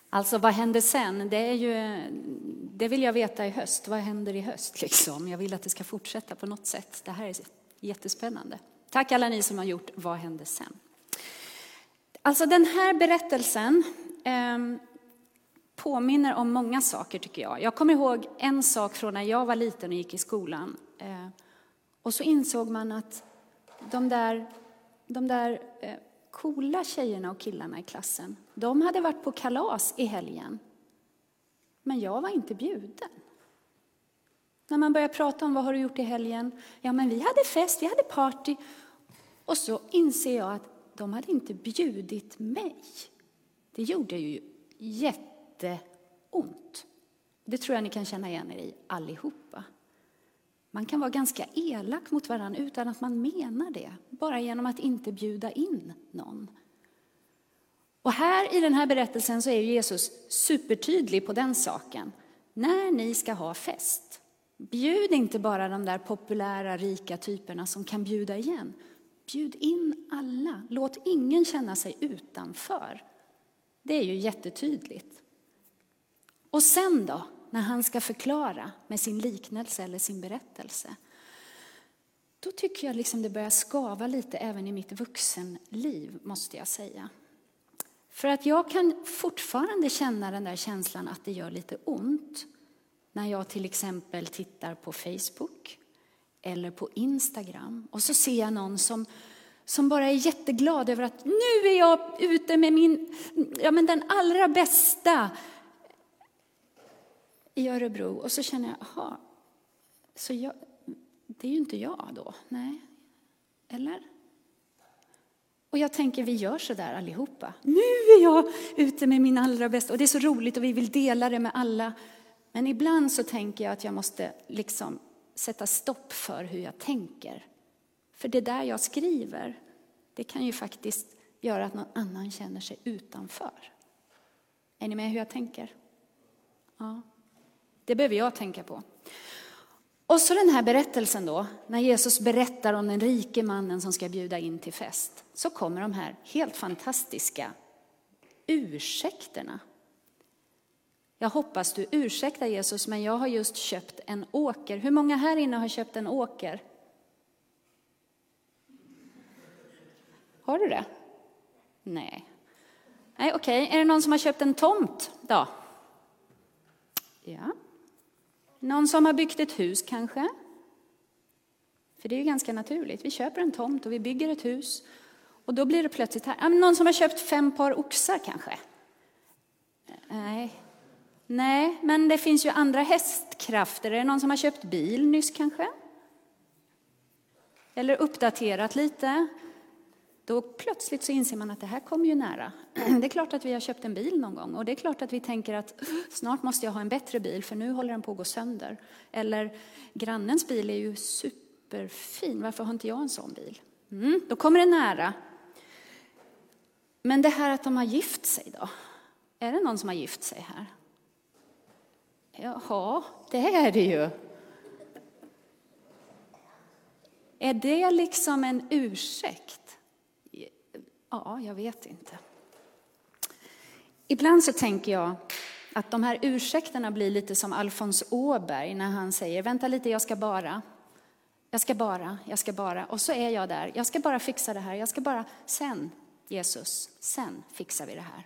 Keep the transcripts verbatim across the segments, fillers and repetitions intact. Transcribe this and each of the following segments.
Alltså vad händer sen? Det är ju, det vill jag veta i höst. Vad händer i höst liksom? Jag vill att det ska fortsätta på något sätt. Det här är jättespännande. Tack alla ni som har gjort Vad händer sen? Alltså den här berättelsen eh, påminner om många saker tycker jag. Jag kommer ihåg en sak från när jag var liten och gick i skolan. Eh, och så insåg man att de där, de där eh, coola tjejerna och killarna i klassen, de hade varit på kalas i helgen. Men jag var inte bjuden. När man börjar prata om vad har du gjort i helgen? Ja, men vi hade fest, vi hade party. Och så inser jag att de hade inte bjudit mig. Det gjorde ju jätteont. Det tror jag ni kan känna igen er i allihopa. Man kan vara ganska elak mot varandra utan att man menar det. Bara genom att inte bjuda in någon. Och här i den här berättelsen så är Jesus supertydlig på den saken. När ni ska ha fest, bjud inte bara de där populära rika typerna som kan bjuda igen. Bjud in alla. Låt ingen känna sig utanför. Det är ju jättetydligt. Och sen då, när han ska förklara med sin liknelse eller sin berättelse, då tycker jag liksom det börjar skava lite även i mitt vuxenliv, måste jag säga. För att jag kan fortfarande känna den där känslan att det gör lite ont när jag till exempel tittar på Facebook eller på Instagram och så ser jag någon som, som bara är jätteglad över att nu är jag ute med min, ja men den allra bästa i Örebro. Och så känner jag, aha, så jag, det är ju inte jag då, nej, eller? Och jag tänker, vi gör så där allihopa. Nu är jag ute med min allra bästa. Och det är så roligt och vi vill dela det med alla. Men ibland så tänker jag att jag måste liksom sätta stopp för hur jag tänker. För det där jag skriver, det kan ju faktiskt göra att någon annan känner sig utanför. Är ni med hur jag tänker? Ja, det behöver jag tänka på. Och så den här berättelsen då, när Jesus berättar om den rike mannen som ska bjuda in till fest, så kommer de här helt fantastiska ursäkterna. Jag hoppas du ursäktar Jesus, men jag har just köpt en åker. Hur många här inne har köpt en åker? Har du det? Nej. Nej, okej. Är det någon som har köpt en tomt då? Ja. Någon som har byggt ett hus kanske? För det är ju ganska naturligt. Vi köper en tomt och vi bygger ett hus. Och då blir det plötsligt här. Någon som har köpt fem par oxar kanske? Nej. Nej, men det finns ju andra hästkrafter. Är det någon som har köpt bil nyss kanske? Eller uppdaterat lite? Då plötsligt så inser man att det här kommer ju nära. Det är klart att vi har köpt en bil någon gång. Och det är klart att vi tänker att snart måste jag ha en bättre bil för nu håller den på att gå sönder. Eller grannens bil är ju superfin. Varför har inte jag en sån bil? Mm, då kommer det nära. Men det här att de har gift sig då. Är det någon som har gift sig här? Jaha, det är det ju. Är det liksom en ursäkt? Ja, jag vet inte. Ibland så tänker jag att de här ursäkterna blir lite som Alfons Åberg när han säger, vänta lite, jag ska bara, jag ska bara, jag ska bara. Och så är jag där, jag ska bara fixa det här, jag ska bara, sen Jesus, sen fixar vi det här.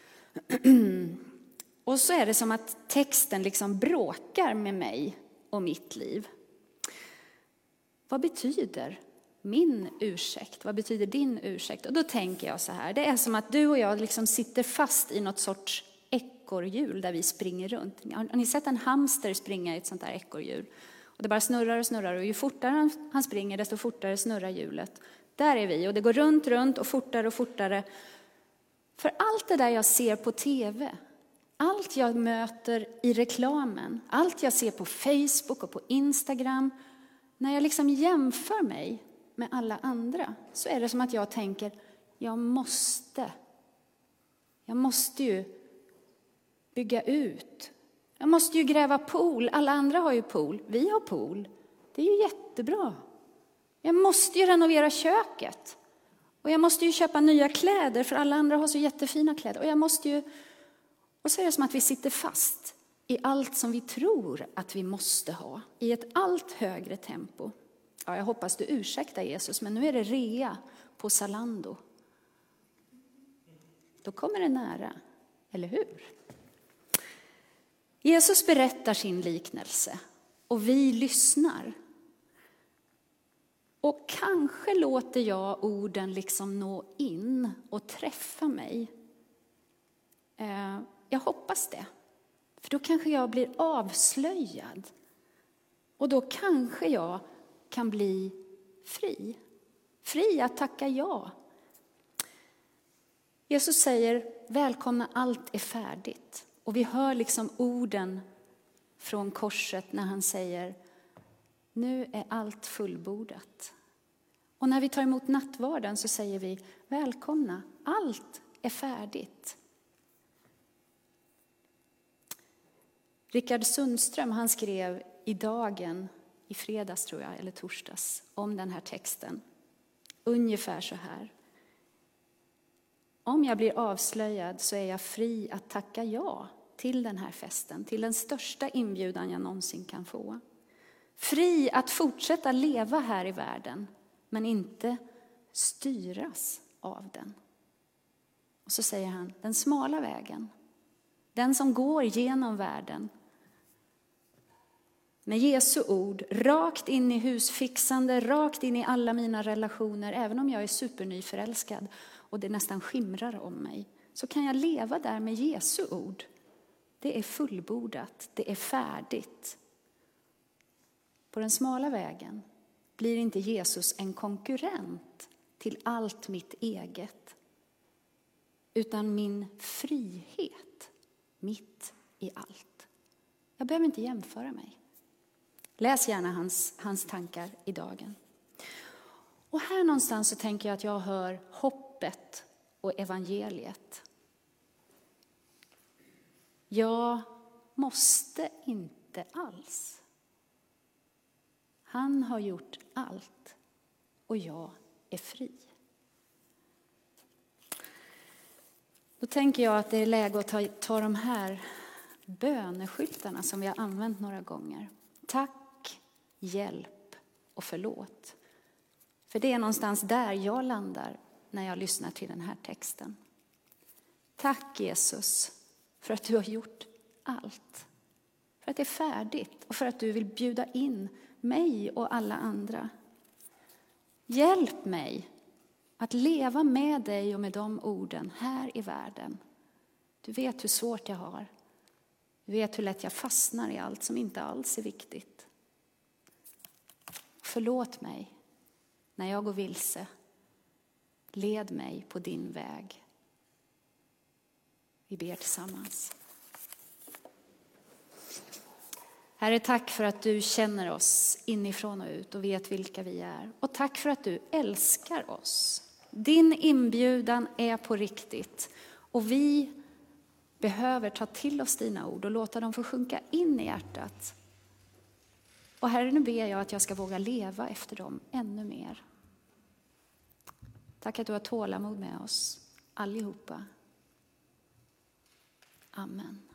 Och så är det som att texten liksom bråkar med mig och mitt liv. Vad betyder min ursäkt? Vad betyder din ursäkt? Och då tänker jag så här. Det är som att du och jag liksom sitter fast i något sorts ekorrhjul där vi springer runt. Har ni sett en hamster springa i ett sånt där ekorrhjul? Och det bara snurrar och snurrar. Och ju fortare han springer desto fortare snurrar hjulet. Där är vi. Och det går runt, runt och fortare och fortare. För allt det där jag ser på tv. Allt jag möter i reklamen. Allt jag ser på Facebook och på Instagram. När jag liksom jämför mig med alla andra så är det som att jag tänker, jag måste. Jag måste ju bygga ut. Jag måste ju gräva pool. Alla andra har ju pool. Vi har pool. Det är ju jättebra. Jag måste ju renovera köket. Och jag måste ju köpa nya kläder för alla andra har så jättefina kläder. Och jag måste ju... Och så är det som att vi sitter fast i allt som vi tror att vi måste ha, i ett allt högre tempo. Ja, jag hoppas du ursäktar Jesus, men nu är det rea på Zalando. Då kommer det nära, eller hur? Jesus berättar sin liknelse och vi lyssnar. Och kanske låter jag orden liksom nå in och träffa mig. Jag hoppas det. För då kanske jag blir avslöjad. Och då kanske jag kan bli fri. Fri att tacka ja. Jesus säger, välkomna, allt är färdigt. Och vi hör liksom orden från korset när han säger, nu är allt fullbordat. Och när vi tar emot nattvarden så säger vi, välkomna, allt är färdigt. Rickard Sundström, han skrev i Dagen, i fredags tror jag, eller torsdags, om den här texten. Ungefär så här. Om jag blir avslöjad så är jag fri att tacka ja till den här festen, till den största inbjudan jag någonsin kan få. Fri att fortsätta leva här i världen, men inte styras av den. Och så säger han, den smala vägen, den som går genom världen, med Jesu ord, rakt in i husfixande, rakt in i alla mina relationer, även om jag är supernyförälskad och det nästan skimrar om mig, så kan jag leva där med Jesu ord. Det är fullbordat, det är färdigt. På den smala vägen blir inte Jesus en konkurrent till allt mitt eget, utan min frihet mitt i allt. Jag behöver inte jämföra mig. Läs gärna hans, hans tankar i Dagen. Och här någonstans så tänker jag att jag hör hoppet och evangeliet. Jag måste inte alls. Han har gjort allt och jag är fri. Då tänker jag att det är läge att ta, ta de här böneskyltarna som vi har använt några gånger. Tack, hjälp och förlåt. För det är någonstans där jag landar när jag lyssnar till den här texten. Tack Jesus för att du har gjort allt. För att det är färdigt och för att du vill bjuda in mig och alla andra. Hjälp mig att leva med dig och med de orden här i världen. Du vet hur svårt jag har. Du vet hur lätt jag fastnar i allt som inte alls är viktigt. Förlåt mig när jag går vilse. Led mig på din väg. Vi ber tillsammans. Herre, tack för att du känner oss inifrån och ut och vet vilka vi är. Och tack för att du älskar oss. Din inbjudan är på riktigt. Och vi behöver ta till oss dina ord och låta dem få sjunka in i hjärtat. Och Herre, nu ber jag att jag ska våga leva efter dem ännu mer. Tack att du har tålamod med oss allihopa. Amen.